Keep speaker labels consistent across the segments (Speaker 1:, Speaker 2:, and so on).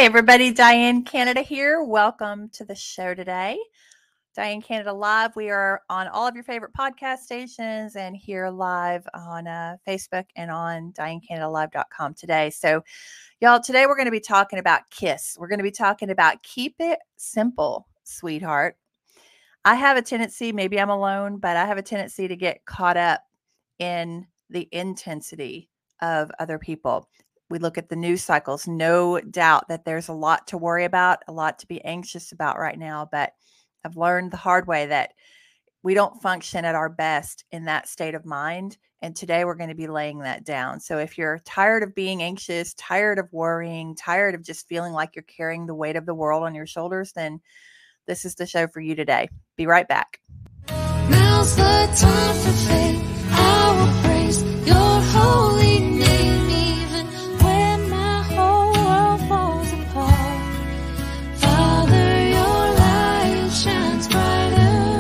Speaker 1: everybody, Diane Canada here. Welcome to the show today. Diane Canada Live. We are on all of your favorite podcast stations and here live on Facebook and on DianeCanadaLive.com today. So, y'all, today we're going to be talking about KISS. We're going to be talking about keep it simple, sweetheart. I have a tendency, maybe I'm alone, but I have a tendency to get caught up in the intensity of other people. We look at the news cycles, no doubt that there's a lot to worry about, a lot to be anxious about right now. But I've learned the hard way that we don't function at our best in that state of mind. And today we're going to be laying that down. So if you're tired of being anxious, tired of worrying, tired of just feeling like you're carrying the weight of the world on your shoulders, then this is the show for you today. Be right back.
Speaker 2: Now's the time for faith. I will praise your holy name, even when my whole world falls apart. Father, your light shines brighter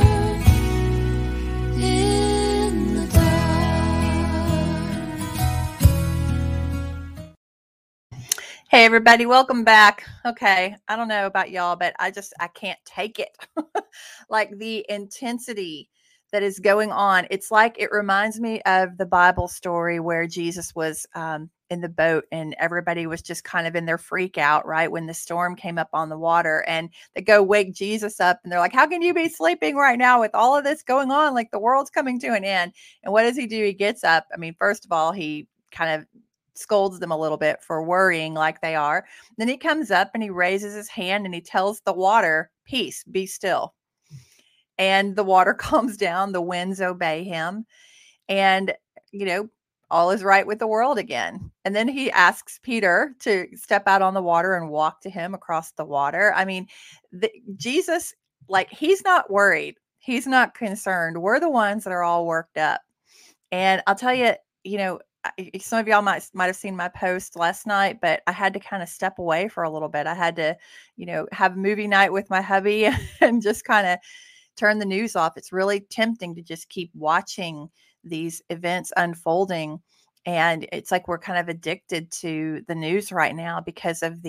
Speaker 2: in the dark.
Speaker 1: Hey, everybody, welcome back. Okay, I don't know about y'all, but I can't take it. Like the intensity that is going on. It's like it reminds me of the Bible story where Jesus was in the boat and everybody was just kind of in their freak out, right? When the storm came up on the water and they go wake Jesus up and they're like, how can you be sleeping right now with all of this going on? Like the world's coming to an end. And what does he do? He gets up. I mean, first of all, he kind of scolds them a little bit for worrying like they are. Then he comes up and he raises his hand and he tells the water, peace, be still. And the water calms down, the winds obey him, and, all is right with the world again. And then he asks Peter to step out on the water and walk to him across the water. I mean, Jesus, like, he's not worried. He's not concerned. We're the ones that are all worked up. And I'll tell you, some of y'all might have seen my post last night, but I had to kind of step away for a little bit. I had to, have movie night with my hubby and just kind of turn the news off. It's really tempting to just keep watching these events unfolding. And it's like we're kind of addicted to the news right now because of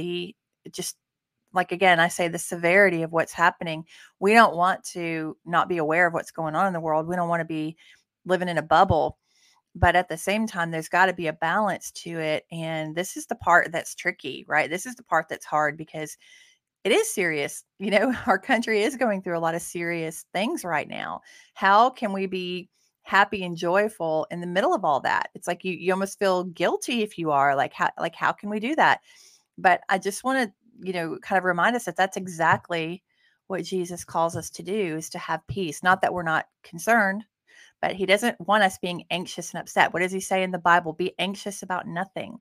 Speaker 1: again, I say the severity of what's happening. We don't want to not be aware of what's going on in the world. We don't want to be living in a bubble. But at the same time, there's got to be a balance to it. And this is the part that's tricky, right? This is the part that's hard because it is serious. Our country is going through a lot of serious things right now. How can we be happy and joyful in the middle of all that? It's like you almost feel guilty if you are how can we do that? But I just want to, kind of remind us that that's exactly what Jesus calls us to do, is to have peace. Not that we're not concerned, but he doesn't want us being anxious and upset. What does he say in the Bible? Be anxious about nothing,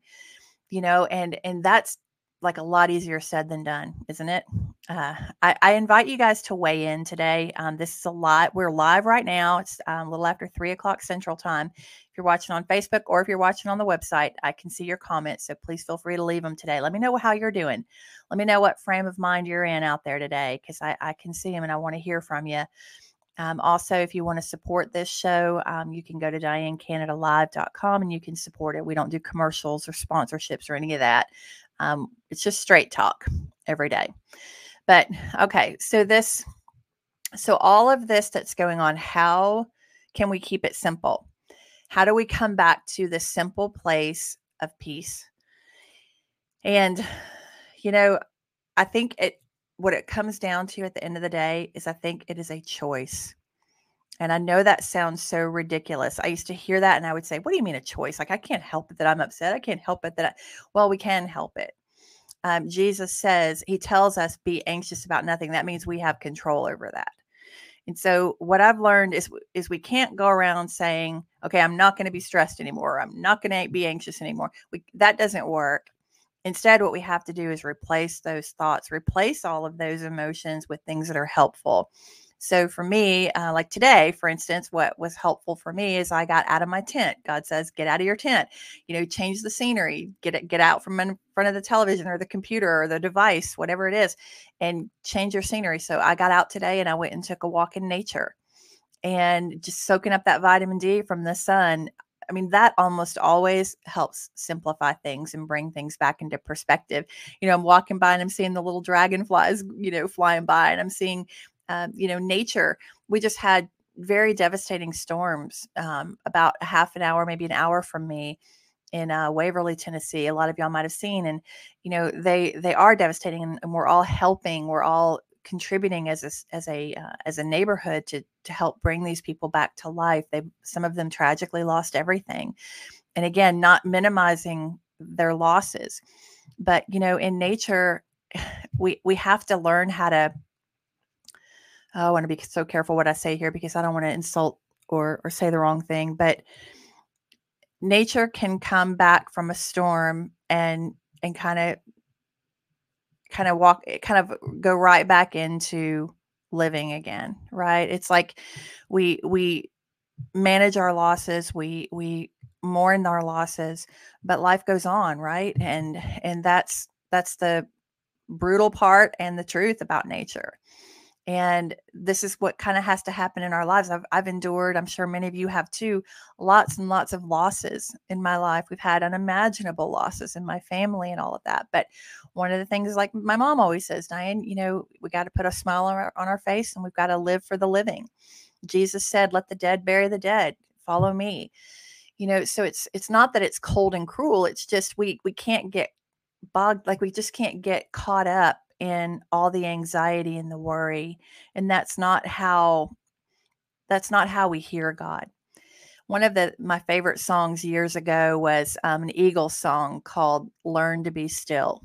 Speaker 1: and that's like a lot easier said than done, isn't it? I invite you guys to weigh in today. This is a lot. We're live right now. It's a little after 3:00 Central Time. If you're watching on Facebook or if you're watching on the website, I can see your comments. So please feel free to leave them today. Let me know how you're doing. Let me know what frame of mind you're in out there today, because I can see them and I want to hear from you. Also, if you want to support this show, you can go to DianeCanadaLive.com and you can support it. We don't do commercials or sponsorships or any of that. It's just straight talk every day. But okay, so all of this that's going on, how can we keep it simple? How do we come back to the simple place of peace? And, I think what it comes down to at the end of the day is I think it is a choice. And I know that sounds so ridiculous. I used to hear that and I would say, what do you mean a choice? Like, I can't help it that I'm upset. I can't help it well, we can help it. Jesus says, he tells us, be anxious about nothing. That means we have control over that. And so what I've learned is we can't go around saying, okay, I'm not going to be stressed anymore. I'm not going to be anxious anymore. That doesn't work. Instead, what we have to do is replace those thoughts, replace all of those emotions with things that are helpful. So for me, like today, for instance, what was helpful for me is I got out of my tent. God says, get out of your tent, change the scenery, get out from in front of the television or the computer or the device, whatever it is, and change your scenery. So I got out today and I went and took a walk in nature and just soaking up that vitamin D from the sun. I mean, that almost always helps simplify things and bring things back into perspective. I'm walking by and I'm seeing the little dragonflies, flying by, and I'm seeing, nature. We just had very devastating storms about a half an hour, maybe an hour from me in Waverly, Tennessee. A lot of y'all might have seen, and they are devastating, and we're all helping. We're all contributing as a neighborhood to help bring these people back to life. Some of them tragically lost everything, and again, not minimizing their losses, but in nature, we have to learn how to. Oh, I want to be so careful what I say here because I don't want to insult or say the wrong thing, but nature can come back from a storm and kind of go right back into living again, right? It's like we manage our losses, we mourn our losses, but life goes on, right? And that's the brutal part and the truth about nature. And this is what kind of has to happen in our lives. I've endured, I'm sure many of you have too, lots and lots of losses in my life. We've had unimaginable losses in my family and all of that. But one of the things, like my mom always says, Diane, we got to put a smile on our face, and we've got to live for the living. Jesus said, let the dead bury the dead. Follow me. So it's not that it's cold and cruel. It's just we can't get bogged, like we just can't get caught up in all the anxiety and the worry. And that's not how we hear God. One of my favorite songs years ago was an Eagles song called Learn to Be Still.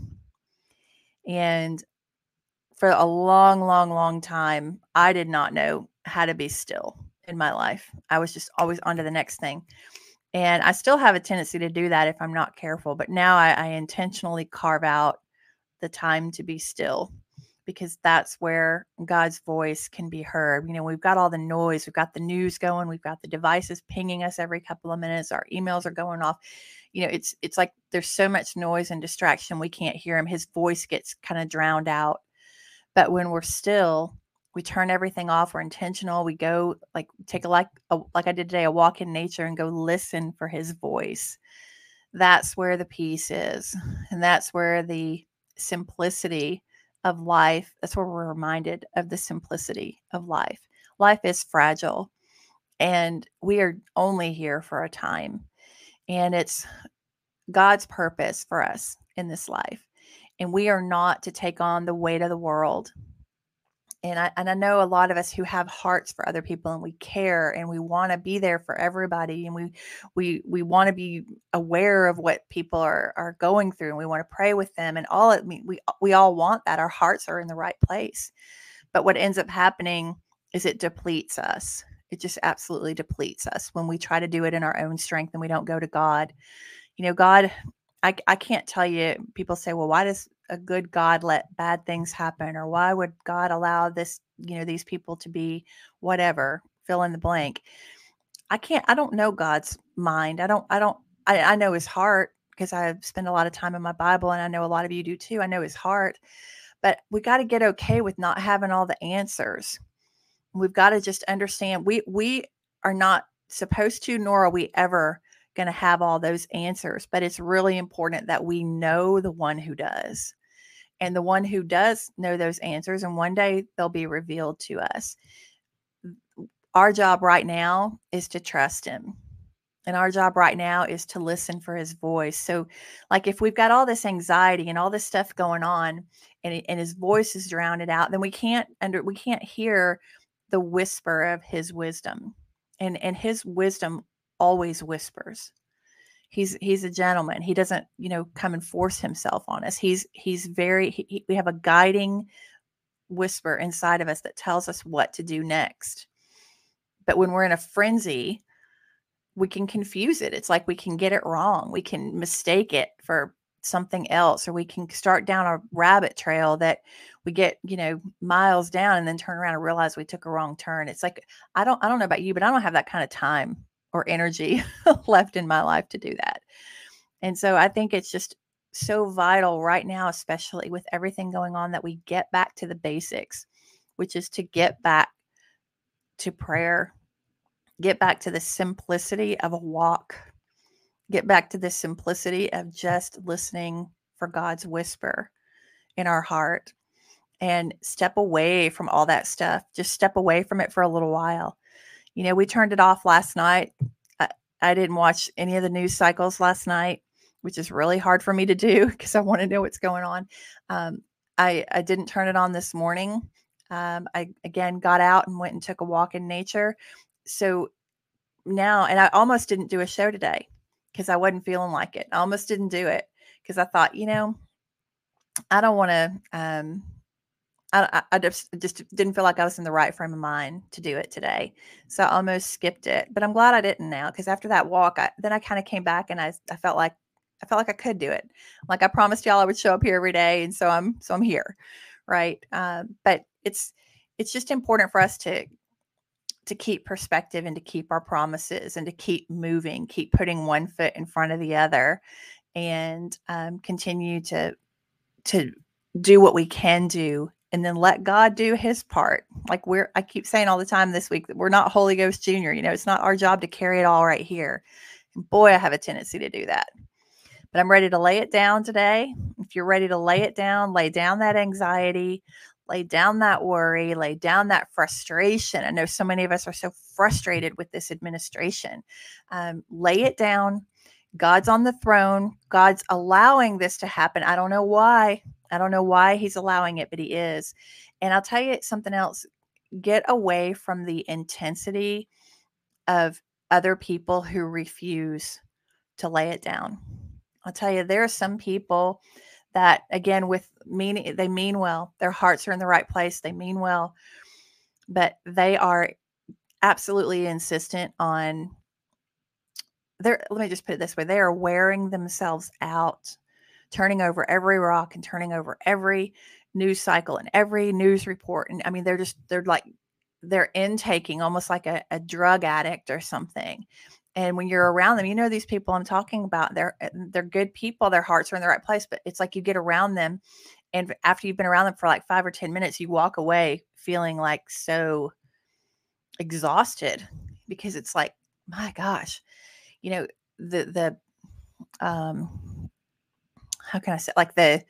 Speaker 1: And for a long, long, long time, I did not know how to be still in my life. I was just always on to the next thing. And I still have a tendency to do that if I'm not careful. But now I intentionally carve out the time to be still, because that's where God's voice can be heard. We've got all the noise, we've got the news going, we've got the devices pinging us every couple of minutes, our emails are going off. It's like there's so much noise and distraction, we can't hear him. His voice gets kind of drowned out. But when we're still, we turn everything off. We're intentional. We go take like I did today, a walk in nature and go listen for his voice. That's where the peace is. And that's where the simplicity of life, that's where we're reminded of the simplicity of life. Life is fragile, and we are only here for a time. And it's God's purpose for us in this life. And we are not to take on the weight of the world. And I know a lot of us who have hearts for other people, and we care, and we want to be there for everybody, and we want to be aware of what people are going through, and we want to pray with them, and we all want that. Our hearts are in the right place. But what ends up happening is it depletes us. It just absolutely depletes us when we try to do it in our own strength and we don't go to God. God, I can't tell you, people say, well, why does a good God let bad things happen? Or why would God allow this, these people to be whatever, fill in the blank? I don't know God's mind. I know his heart because I spend a lot of time in my Bible, and I know a lot of you do too. I know his heart, but we got to get okay with not having all the answers. We've got to just understand we are not supposed to, nor are we ever going to have all those answers, but it's really important that we know the one who does, and the one who does know those answers, and one day they'll be revealed to us. Our job right now is to trust him, and our job right now is to listen for his voice. So like if we've got all this anxiety and all this stuff going on, and his voice is drowned out, then we can't hear the whisper of his wisdom, and his wisdom always whispers. He's a gentleman. He doesn't, come and force himself on us. We have a guiding whisper inside of us that tells us what to do next. But when we're in a frenzy, we can confuse it. It's like we can get it wrong. We can mistake it for something else, or we can start down a rabbit trail that we get, miles down, and then turn around and realize we took a wrong turn. It's like, I don't know about you, but I don't have that kind of time or energy left in my life to do that. And so I think it's just so vital right now, especially with everything going on, that we get back to the basics, which is to get back to prayer, get back to the simplicity of a walk get back to this simplicity of just listening for God's whisper in our heart and step away from all that stuff. Just step away from it for a little while. We turned it off last night. I didn't watch any of the news cycles last night, which is really hard for me to do because I want to know what's going on. I didn't turn it on this morning. I, again, got out and went and took a walk in nature. So now, and I almost didn't do a show today because I wasn't feeling like it. I almost didn't do it because I thought, I don't want to, I just didn't feel like I was in the right frame of mind to do it today. So I almost skipped it, but I'm glad I didn't now. Cause after that walk, then I kind of came back and I felt like I could do it. Like I promised y'all I would show up here every day. And so I'm here. Right. But it's just important for us to keep perspective and to keep our promises and to keep moving, keep putting one foot in front of the other, and continue to do what we can do, and then let God do his part. Like I keep saying all the time this week that we're not Holy Ghost Jr. It's not our job to carry it all right here. And boy, I have a tendency to do that. But I'm ready to lay it down today. If you're ready to lay it down, lay down that anxiety, lay down that worry, lay down that frustration. I know so many of us are so frustrated with this administration. Lay it down. God's on the throne. God's allowing this to happen. I don't know why. I don't know why he's allowing it, but he is. And I'll tell you something else. Get away from the intensity of other people who refuse to lay it down. I'll tell you, there are some people that, again, they mean well. Their hearts are in the right place. They mean well, but they are absolutely insistent on let me just put it this way. They are wearing themselves out, turning over every rock and turning over every news cycle and every news report. And I mean, they're intaking almost like a drug addict or something. And when you're around them, these people I'm talking about, they're good people. Their hearts are in the right place, but it's like you get around them. And after you've been around them for like 5 or 10 minutes, you walk away feeling like so exhausted, because it's like, my gosh, the how can I say, like the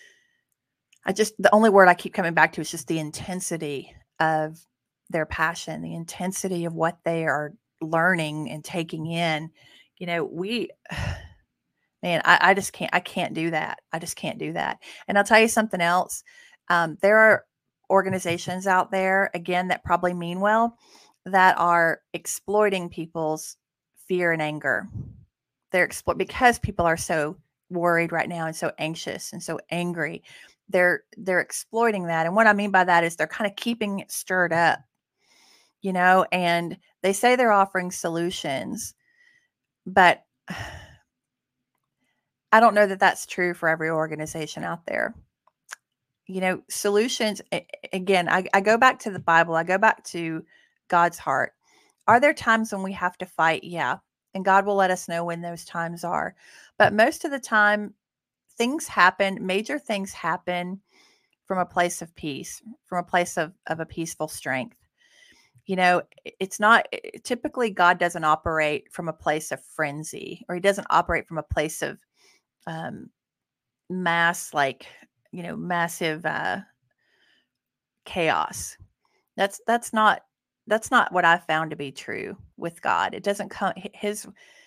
Speaker 1: only word I keep coming back to is just the intensity of their passion, the intensity of what they are learning and taking in. I just can't, I can't do that. I just can't do that. And I'll tell you something else. There are organizations out there, again, that probably mean well, that are exploiting people's fear and anger. Because people are so worried right now and so anxious and so angry. They're exploiting that. And what I mean by that is they're kind of keeping it stirred up, and they say they're offering solutions, but I don't know that that's true for every organization out there. Solutions, again, I go back to the Bible. I go back to God's heart. Are there times when we have to fight? Yeah. And God will let us know when those times are. But most of the time, major things happen from a place of peace, from a place of a peaceful strength. It's not, typically God doesn't operate from a place of frenzy, or he doesn't operate from a place of massive chaos. That's not what I found to be true with God. It doesn't come, his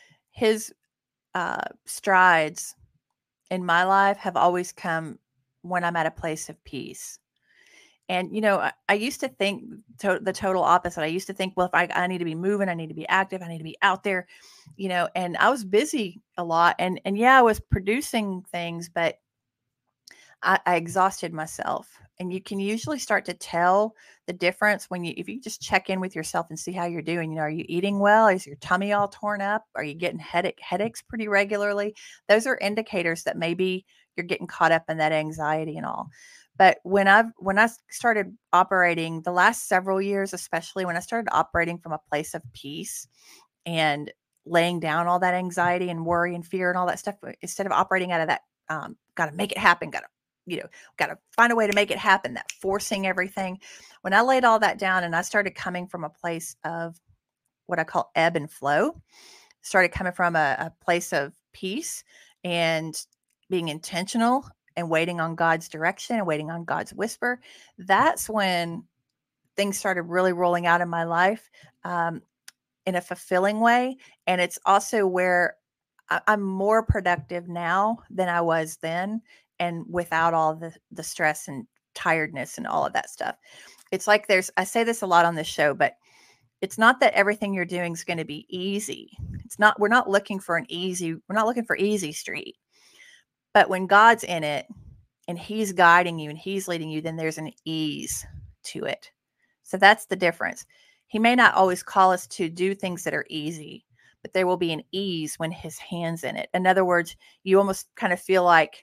Speaker 1: strides in my life have always come when I'm at a place of peace. And, I used to think the total opposite. I used to think, well, if I need to be moving, I need to be active, I need to be out there, and I was busy a lot. And yeah, I was producing things, but I exhausted myself. And you can usually start to tell the difference if you just check in with yourself and see how you're doing. Are you eating well? Is your tummy all torn up? Are you getting headaches pretty regularly? Those are indicators that maybe you're getting caught up in that anxiety and all. But when I started operating the last several years, especially when I started operating from a place of peace and laying down all that anxiety and worry and fear and all that stuff, instead of operating out of that, got to make it happen, got to find a way to make it happen, that forcing everything. When I laid all that down and I started coming from a place of what I call ebb and flow. started coming from a place of peace and being intentional and waiting on God's direction and waiting on God's whisper, that's when things started really rolling out in my life in a fulfilling way. And it's also where I'm more productive now than I was then, and without all the stress and tiredness and all of that stuff. It's like I say this a lot on this show, but it's not that everything you're doing is going to be easy. We're not looking for easy street. But when God's in it and he's guiding you and he's leading you, then there's an ease to it. So that's the difference. He may not always call us to do things that are easy, but there will be an ease when his hand's in it. In other words, you almost kind of feel like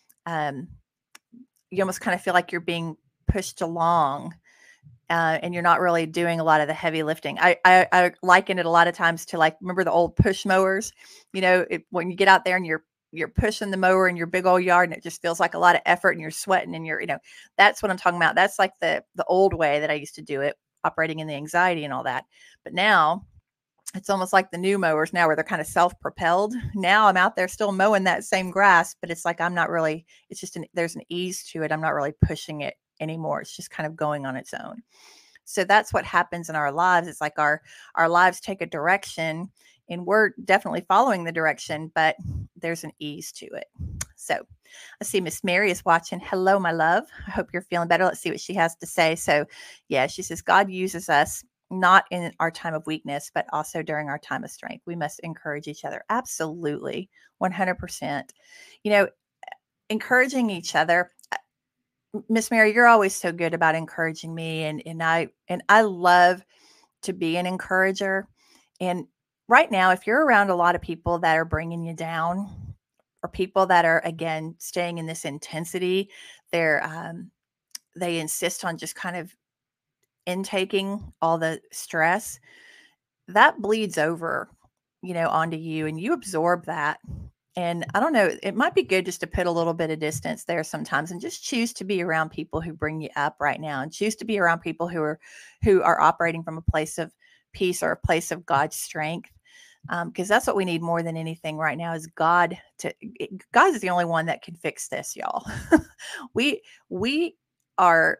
Speaker 1: you're being pushed along, and you're not really doing a lot of the heavy lifting. I liken it a lot of times to, like, remember the old push mowers? When you get out there and you're pushing the mower in your big old yard and it just feels like a lot of effort and you're sweating and that's what I'm talking about. That's like the old way that I used to do it, operating in the anxiety and all that. But now it's almost like the new mowers now, where they're kind of self-propelled. Now I'm out there still mowing that same grass, but it's like there's an ease to it. I'm not really pushing it anymore. It's just kind of going on its own. So that's what happens in our lives. It's like our lives take a direction, and we're definitely following the direction, but there's an ease to it. So I see Miss Mary is watching. Hello, my love. I hope you're feeling better. Let's see what she has to say. So yeah, she says, God uses us not in our time of weakness, but also during our time of strength. We must encourage each other. Absolutely. 100%. Encouraging each other. Miss Mary, you're always so good about encouraging me. And I love to be an encourager. And right now, if you're around a lot of people that are bringing you down, or people that are, again, staying in this intensity, they insist on just kind of intaking all the stress, that bleeds over, onto you, and you absorb that. And I don't know, it might be good just to put a little bit of distance there sometimes and just choose to be around people who bring you up right now, and choose to be around people who are operating from a place of peace or a place of God's strength. Because that's what we need more than anything right now is God is the only one that can fix this, y'all. We are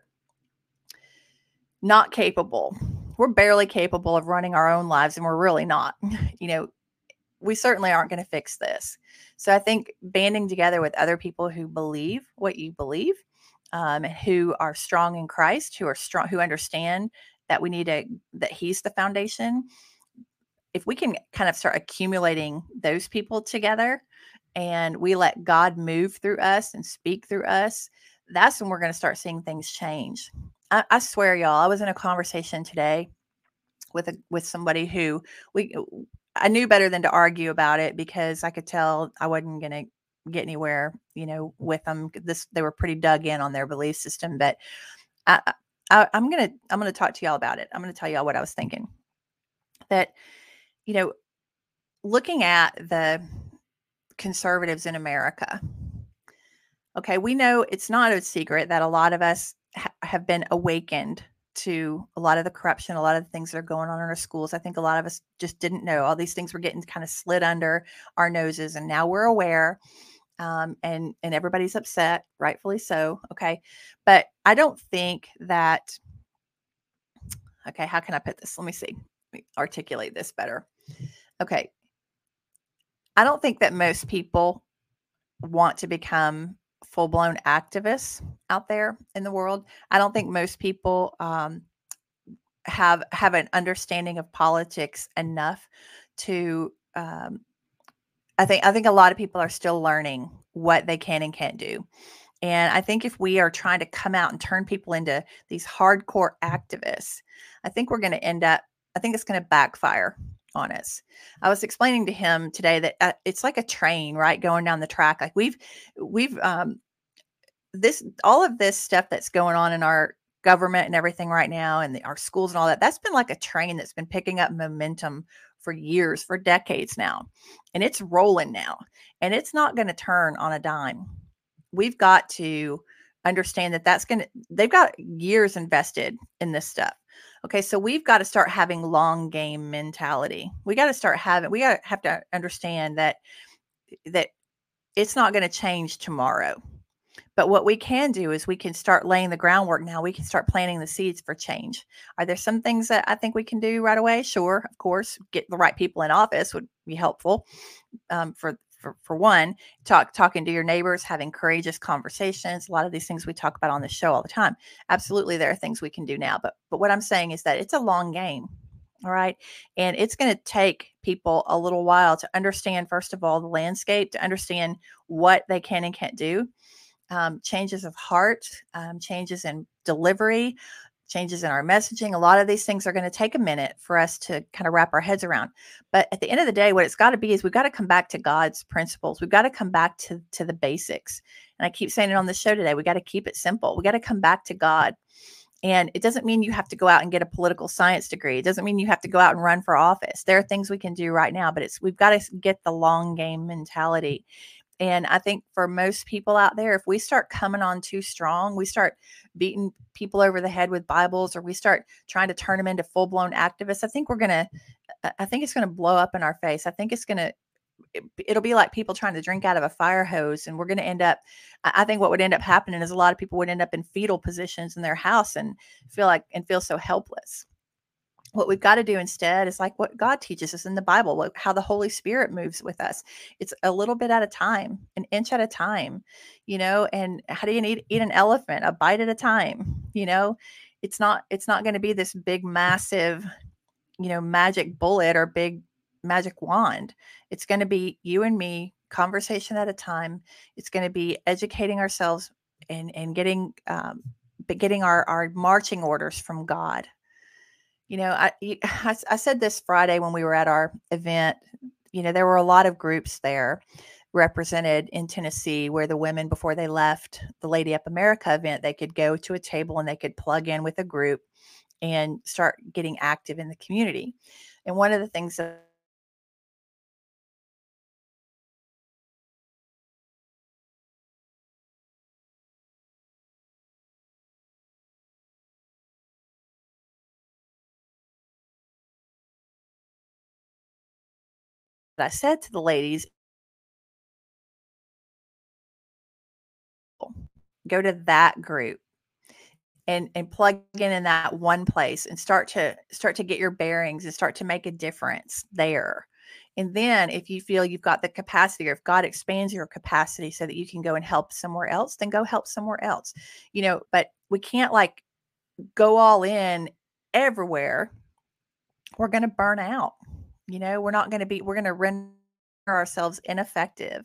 Speaker 1: not capable. We're barely capable of running our own lives, and we're really not. We certainly aren't going to fix this. So I think banding together with other people who believe what you believe, who are strong in Christ, who understand that that he's the foundation. If we can kind of start accumulating those people together, and we let God move through us and speak through us, that's when we're going to start seeing things change. I swear, y'all, I was in a conversation today with somebody who I knew better than to argue about it, because I could tell I wasn't going to get anywhere, with them. They were pretty dug in on their belief system. But I'm gonna talk to y'all about it. I'm gonna tell y'all what I was thinking. That looking at the conservatives in America, okay, we know it's not a secret that a lot of us have been awakened to a lot of the corruption, a lot of the things that are going on in our schools. I think a lot of us just didn't know. All these things were getting kind of slid under our noses, and now we're aware, and everybody's upset, rightfully so. Okay. But I don't think that, okay, how can I put this? Let me see. Let me articulate this better. Okay. I don't think that most people want to become full-blown activists out there in the world. I don't think most people have an understanding of politics enough to. I think a lot of people are still learning what they can and can't do. And I think if we are trying to come out and turn people into these hardcore activists, I think we're going to end up. I think it's going to backfire on us. I was explaining to him today that it's like a train, right, going down the track. Like we've all of this stuff that's going on in our government and everything right now, and our schools and all that, that's been like a train that's been picking up momentum for years, for decades now. And it's rolling now, and it's not going to turn on a dime. We've got to understand that they've got years invested in this stuff. Okay, so we've got to start having long game mentality. We got to have to understand that it's not going to change tomorrow. But what we can do is we can start laying the groundwork now. We can start planting the seeds for change. Are there some things that I think we can do right away? Sure, of course. Get the right people in office would be helpful. For one, talking to your neighbors, having courageous conversations. A lot of these things we talk about on the show all the time. Absolutely, there are things we can do now. But what I'm saying is that it's a long game. All right. And it's going to take people a little while to understand, first of all, the landscape, to understand what they can and can't do. Changes of heart, changes in delivery, changes in our messaging. A lot of these things are going to take a minute for us to kind of wrap our heads around. But at the end of the day, what it's got to be is we've got to come back to God's principles. We've got to come back to the basics. And I keep saying it on the show today. We got to keep it simple. We got to come back to God. And it doesn't mean you have to go out and get a political science degree. It doesn't mean you have to go out and run for office. There are things we can do right now, but we've got to get the long game mentality. And I think for most people out there, if we start coming on too strong, we start beating people over the head with Bibles, or we start trying to turn them into full-blown activists, I think it's going to blow up in our face. I think it'll be like people trying to drink out of a fire hose, and we're going to end up, I think what would end up happening is a lot of people would end up in fetal positions in their house and feel so helpless. What we've got to do instead is like what God teaches us in the Bible, how the Holy Spirit moves with us. It's a little bit at a time, an inch at a time, and how do you eat an elephant? A bite at a time, it's not going to be this big, massive, magic bullet or big magic wand. It's going to be you and me, conversation at a time. It's going to be educating ourselves and getting our marching orders from God. I said this Friday when we were at our event, there were a lot of groups there represented in Tennessee where the women, before they left the Lady Up America event, they could go to a table and they could plug in with a group and start getting active in the community. And one of the things that I said to the ladies, go to that group and plug in that one place and start to get your bearings and start to make a difference there. And then if you feel you've got the capacity, or if God expands your capacity so that you can go and help somewhere else, then go help somewhere else. But we can't like go all in everywhere. We're going to burn out. We're going to render ourselves ineffective.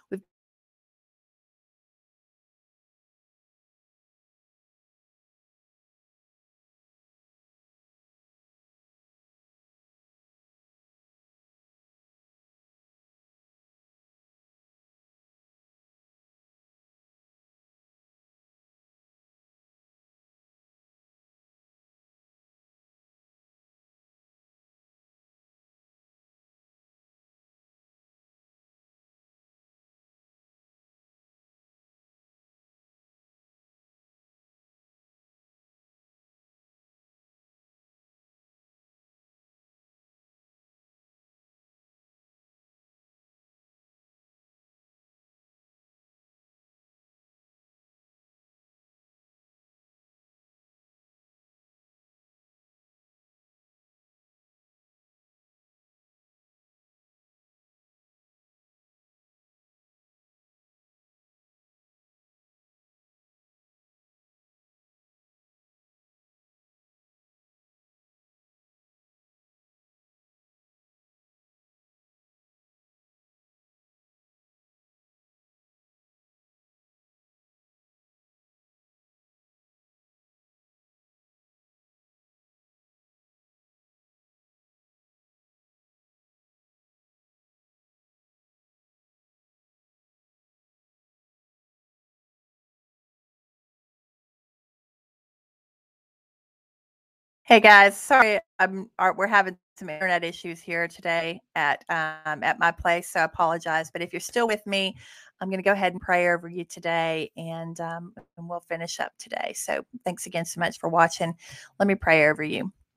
Speaker 1: Hey guys, sorry, we're having some internet issues here today at my place, so I apologize. But if you're still with me, I'm going to go ahead and pray over you today, and we'll finish up today. So thanks again so much for watching. Let me pray over you.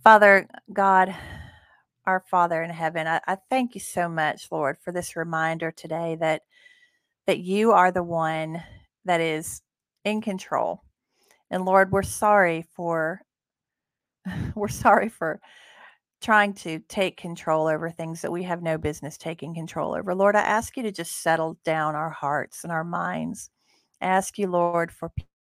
Speaker 1: Father God, our Father in heaven, I thank you so much, Lord, for this reminder today that you are the one that is in control. And Lord, we're sorry for trying to take control over things that we have no business taking control over. Lord, I ask you to just settle down our hearts and our minds. I ask you, Lord, for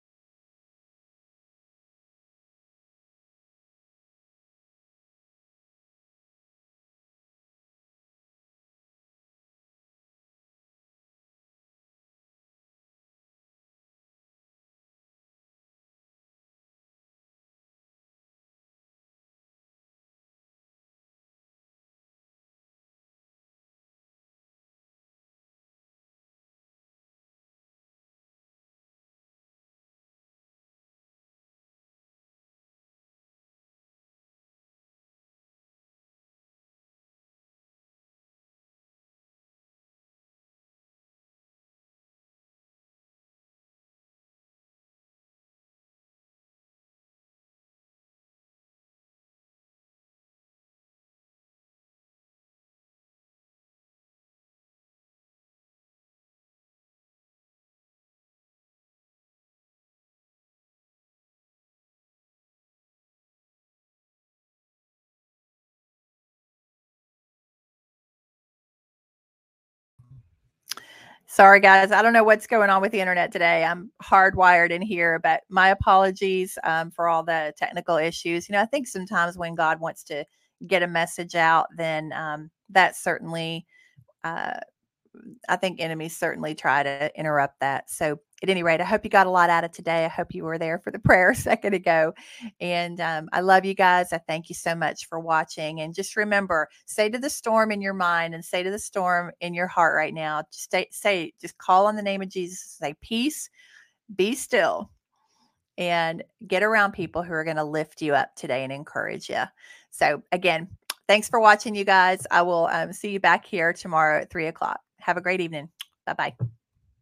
Speaker 1: sorry, guys. I don't know what's going on with the internet today. I'm hardwired in here, but my apologies for all the technical issues. I think sometimes when God wants to get a message out, then that certainly, uh, I think enemies certainly try to interrupt that. So, at any rate, I hope you got a lot out of today. I hope you were there for the prayer a second ago. And I love you guys. I thank you so much for watching. And just remember, say to the storm in your mind and say to the storm in your heart right now, just call on the name of Jesus, say, peace, be still, and get around people who are going to lift you up today and encourage you. So, again, thanks for watching, you guys. I will see you back here tomorrow at 3 o'clock. Have a great evening. Bye bye.